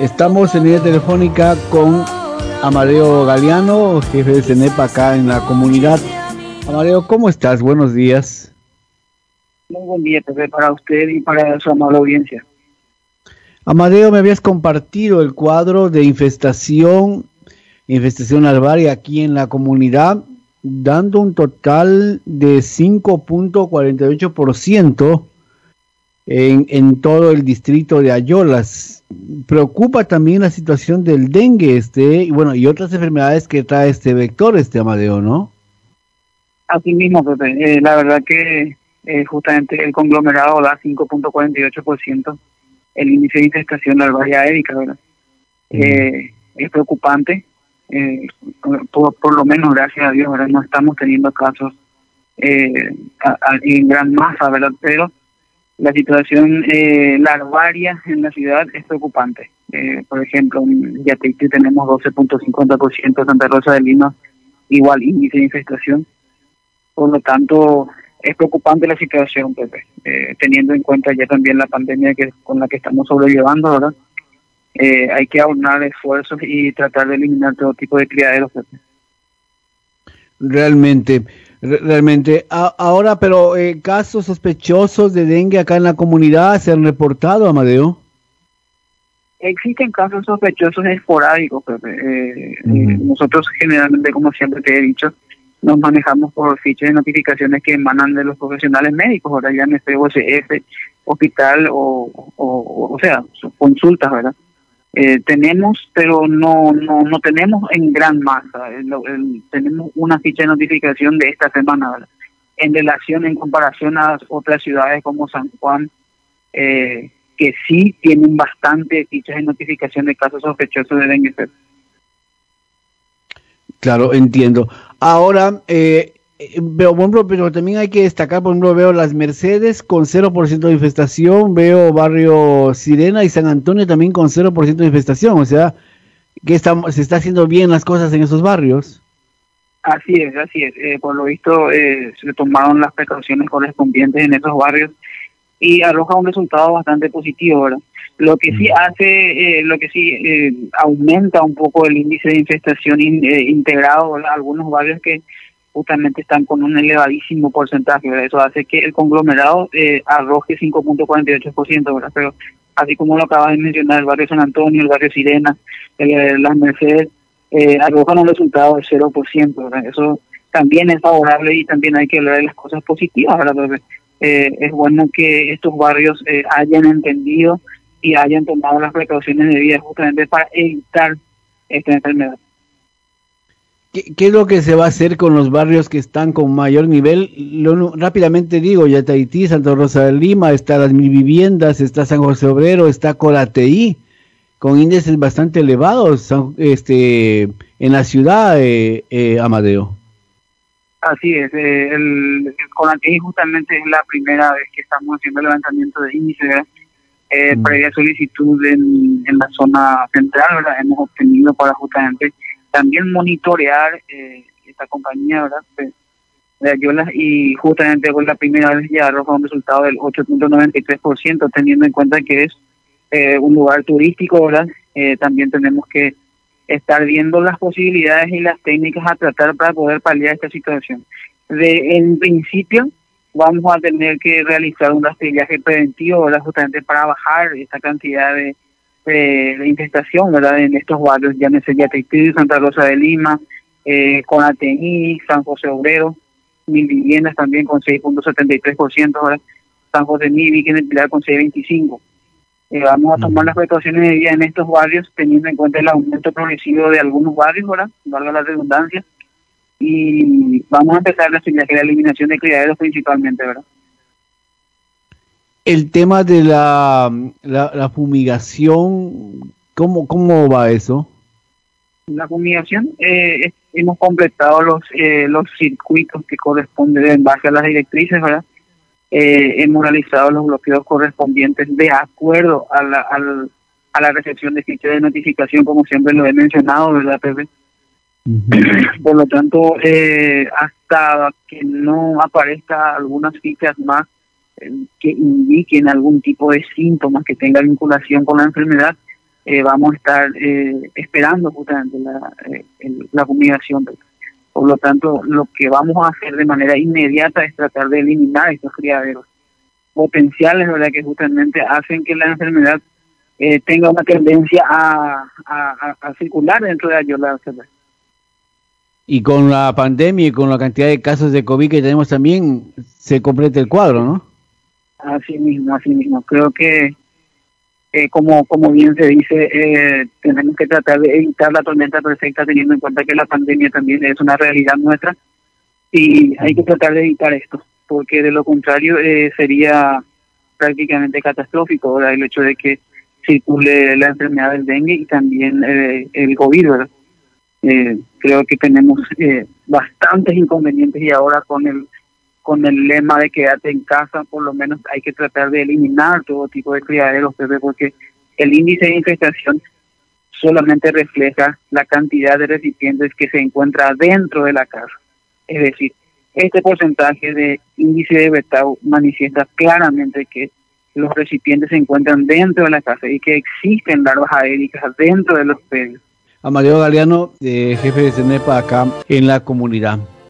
Estamos en línea telefónica con Amadeo Galeano, jefe de CENEP acá en la comunidad. Amadeo, ¿cómo estás? Buenos días. Muy buen día, Pepe, para usted y para su amable audiencia. Amadeo, me habías compartido el cuadro de infestación larvaria aquí en la comunidad, dando un total de 5.48% en todo el distrito de Ayolas. Preocupa también la situación del dengue, y bueno, y otras enfermedades que trae este vector, Amadeo, ¿no? Así mismo, Pepe, la verdad que justamente el conglomerado da 5.48% el índice de infestación larvaria aédica, ¿verdad? Es preocupante, por lo menos gracias a Dios, ¿verdad? No estamos teniendo casos en gran masa, ¿verdad? Pero la situación larvaria en la ciudad es preocupante. Por ejemplo, en Yateití tenemos 12.50%, Santa Rosa de Lima igual índice de infestación. Por lo tanto, es preocupante la situación, Pepe, teniendo en cuenta ya también la pandemia con la que estamos sobrellevando, ¿verdad? Hay que aunar esfuerzos y tratar de eliminar todo tipo de criaderos, Pepe. Realmente. Ahora, pero casos sospechosos de dengue acá en la comunidad se han reportado, Amadeo. Existen casos sospechosos esporádicos, Pepe. Nosotros generalmente, como siempre te he dicho, nos manejamos por fichas de notificaciones que emanan de los profesionales médicos, ahora ya en este OCF, hospital o sea, consultas, ¿verdad? Tenemos, pero no tenemos en gran masa. Tenemos una ficha de notificación de esta semana, ¿verdad? En comparación a otras ciudades como San Juan, que sí tienen bastante fichas de notificación de casos sospechosos de dengue. Claro, entiendo. Ahora, pero, por ejemplo, pero también hay que destacar, por ejemplo, veo Las Mercedes con 0% de infestación, veo Barrio Sirena y San Antonio también con 0% de infestación, o sea, que se está haciendo bien las cosas en esos barrios. Así es, así es. Por lo visto, se tomaron las precauciones correspondientes en esos barrios y arroja un resultado bastante positivo, ¿verdad? Lo que sí aumenta un poco el índice de infestación integrado, ¿verdad? Algunos barrios que justamente están con un elevadísimo porcentaje, ¿verdad? Eso hace que el conglomerado arroje 5.48%, ¿verdad? Pero así como lo acabas de mencionar, el barrio San Antonio, el barrio Sirena, Las Mercedes, arrojan un resultado de 0%, ¿verdad? Eso también es favorable y también hay que hablar de las cosas positivas, ¿verdad? Porque, es bueno que estos barrios hayan entendido y hayan tomado las precauciones debidas justamente para evitar esta enfermedad. ¿Qué es lo que se va a hacer con los barrios que están con mayor nivel? Rápidamente digo, Yataití, Santa Rosa de Lima, está Las Mil Viviendas, está San José Obrero, está Corateí, con índices bastante elevados en la ciudad, Amadeo. Así es, el Conategui justamente es la primera vez que estamos haciendo el levantamiento de índice, ¿verdad? Previa solicitud en la zona central, ¿verdad? Hemos obtenido para justamente también monitorear esta compañía, ¿verdad? De Ayolas, y justamente por la primera vez ya arroja un resultado del 8.93%, teniendo en cuenta que es un lugar turístico, ¿verdad? También tenemos que estar viendo las posibilidades y las técnicas a tratar para poder paliar esta situación. En principio, vamos a tener que realizar un rastrillaje preventivo, ¿verdad? Justamente para bajar esta cantidad de infestación, ¿verdad? En estos barrios, llámese Yateití, Santa Rosa de Lima, Conategui, San José Obrero, Mil Viviendas también con 6.73%, ¿verdad? San José Mivi, en el Pilar con 6.25%. Vamos a tomar las precauciones de vida en estos barrios, teniendo en cuenta el aumento progresivo de algunos barrios, ¿verdad? Valga la redundancia. Y vamos a empezar la eliminación de criaderos principalmente, ¿verdad? El tema de la fumigación, ¿cómo va eso? La fumigación, hemos completado los circuitos que corresponden en base a las directrices, ¿verdad? Hemos realizado los bloqueos correspondientes de acuerdo a la recepción de fichas de notificación, como siempre lo he mencionado, ¿verdad, Pepe? Por lo tanto, hasta que no aparezca algunas fichas más que indiquen algún tipo de síntomas que tenga vinculación con la enfermedad, vamos a estar esperando justamente la fumigación. Por lo tanto, lo que vamos a hacer de manera inmediata es tratar de eliminar estos criaderos potenciales, ¿verdad?, que justamente hacen que la enfermedad tenga una tendencia a circular dentro de Ayala. Y con la pandemia y con la cantidad de casos de COVID que tenemos también, se completa el cuadro, ¿no? Así mismo. Creo que, como bien se dice, tenemos que tratar de evitar la tormenta perfecta, teniendo en cuenta que la pandemia también es una realidad nuestra, y hay que tratar de evitar esto, porque de lo contrario sería prácticamente catastrófico, ¿verdad?, el hecho de que circule la enfermedad del dengue y también el COVID, ¿verdad? Creo que tenemos bastantes inconvenientes, y ahora con el lema de quédate en casa, por lo menos hay que tratar de eliminar todo tipo de criaderos, Pepe, porque el índice de infestación solamente refleja la cantidad de recipientes que se encuentra dentro de la casa. Es decir, este porcentaje de índice de Betau manifiesta claramente que los recipientes se encuentran dentro de la casa y que existen larvas aéreas dentro de los predios. Amadeo Galeano, jefe de CENEPA acá en la comunidad.